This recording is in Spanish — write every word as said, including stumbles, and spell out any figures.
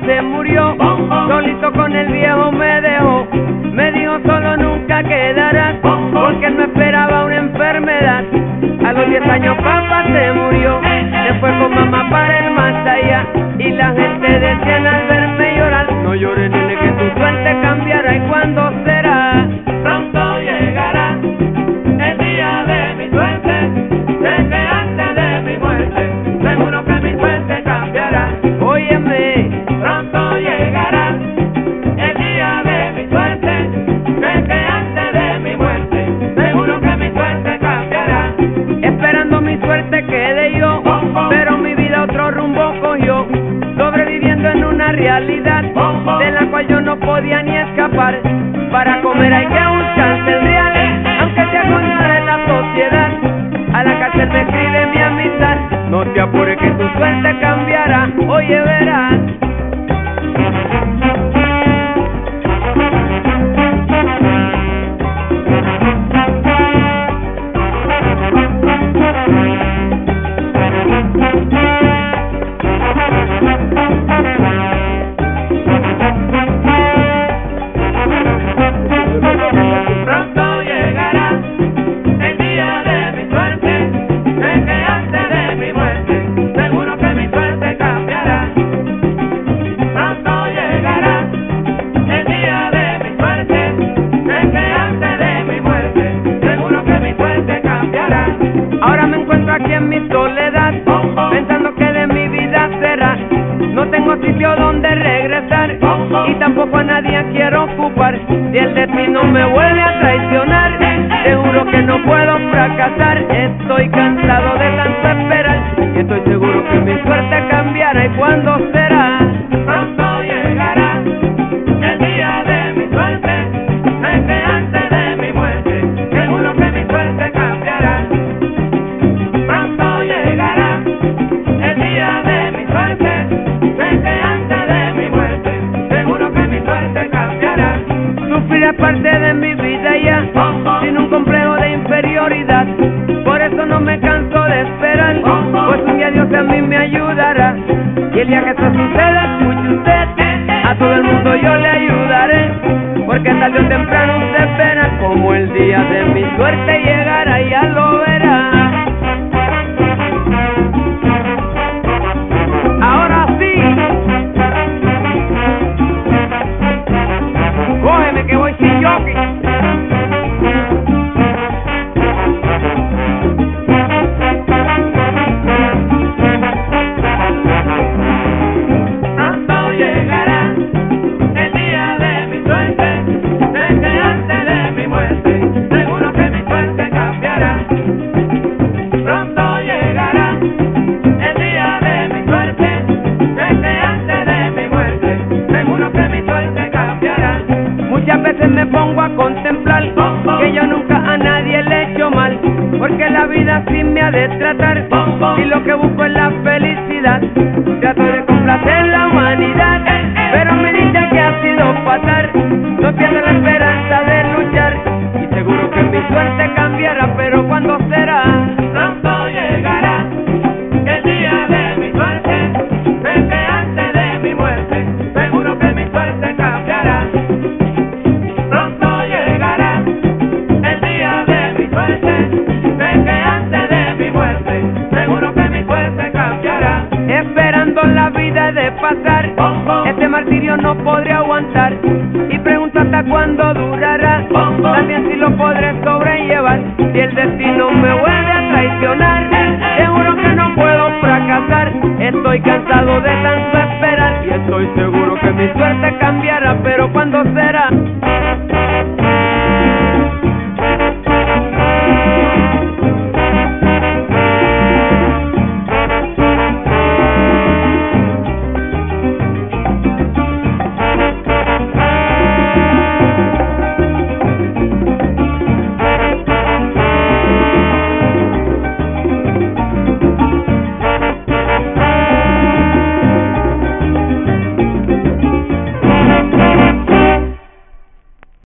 se murió, solito con el viejo me dejó. Me dijo solo nunca quedarás, porque no esperaba una enfermedad. A los diez años papá se murió, se fue con mamá para el más allá. Y la gente decía al verme llorar, no llores nene que tu suerte cambiará. ¿Y cuándo será? Pronto llegará el día de mi suerte, sé que antes de mi muerte, seguro que mi suerte cambiará. Óyeme, pronto llegará el día de mi suerte, sé que antes de mi muerte, seguro que mi suerte cambiará. Esperando mi suerte quedé yo, pero mi vida otro rumbo cogió, sobreviviendo en una realidad de la cual yo no podía ni escapar. Para comer hay que buscarse el real, aunque sea contra la sociedad. A la cárcel me escribe mi amistad, no te apures que tu suerte cambiará, oye verás. Pronto llegará el día de mi suerte, sé que antes de mi muerte, seguro que mi suerte cambiará. Pronto llegará el día de mi suerte, sé que antes de mi muerte, seguro que mi suerte cambiará. Ahora me encuentro aquí en mi soledad, pensando que de mi vida será. No tengo sitio donde regresar, y tampoco a nadie quiero ocupar. Si el destino me vuelve a traicionar, seguro que no puedo fracasar. Estoy cansado de tanto esperar, y estoy seguro que mi suerte cambiará. ¿Y cuándo será? Pronto llegará el día de mi suerte, sé que antes de mi muerte, seguro que mi suerte cambiará. Pronto llegará el día de mi suerte, sé que antes de mi muerte, seguro que mi suerte cambiará. Sufriré parte de mi vida ya, sin un complejo de inferioridad. Por eso no me canso de esperar, pues un día Dios a mí me ayudará. Y el día que eso suceda, escuche usted, a todo el mundo yo le ayudaré, porque tarde o temprano usted verá como el día de mi suerte llegará, ya lo verá. Ahora sí, cógeme que voy sin jockey. Pronto llegará el día de mi suerte, sé que antes de mi muerte, seguro que mi suerte cambiará. Pronto llegará el día de mi suerte, sé que antes de mi muerte, seguro que mi suerte cambiará. Muchas veces me pongo a contemplar que yo nunca a nadie le he hecho mal, porque la vida así me ha de tratar, y lo que busco es la felicidad. Trato de complacer la humanidad, pero me dicen que ha sido fatal. No pierdo la esperanza de luchar, y seguro que mi suerte cambiará, pero ¿cuándo será? Pronto llegará el día de mi suerte, sé que antes de mi muerte, seguro que mi suerte cambiará. Pronto llegará el día de mi suerte, sé que antes de mi muerte, seguro que mi suerte cambiará. Esperando la vida de pasar, este martirio no podré aguantar, y pregunto hasta cuándo durará, también si lo podré sobrellevar. Si el destino me vuelve a traicionar, seguro que no puedo fracasar. Estoy cansado de tanto esperar, y estoy seguro que mi suerte cambiará, pero ¿cuándo será?